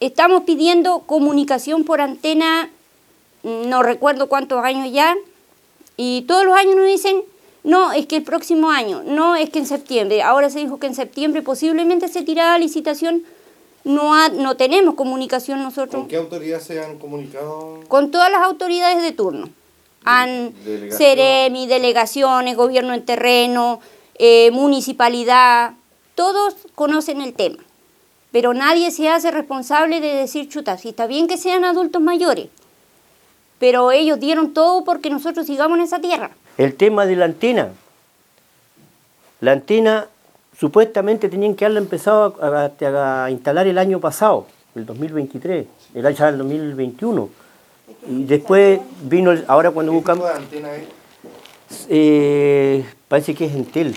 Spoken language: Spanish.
estamos pidiendo comunicación por antena, no recuerdo cuántos años ya, y todos los años nos dicen, no, es que el próximo año, no, es que en septiembre. Ahora se dijo que en septiembre posiblemente se tirará la licitación. No tenemos comunicación nosotros. ¿Con qué autoridades se han comunicado? Con todas las autoridades de turno. Ceremi, delegaciones, gobierno en terreno, municipalidad, todos conocen el tema. Pero nadie se hace responsable de decir, chuta, si está bien que sean adultos mayores, pero ellos dieron todo porque nosotros sigamos en esa tierra. El tema de la antena supuestamente tenían que haberla empezado a instalar el año pasado, el 2023, el año del 2021. Y después vino, ahora cuando buscamos... ¿Qué tipo de antena es? Parece que es Entel.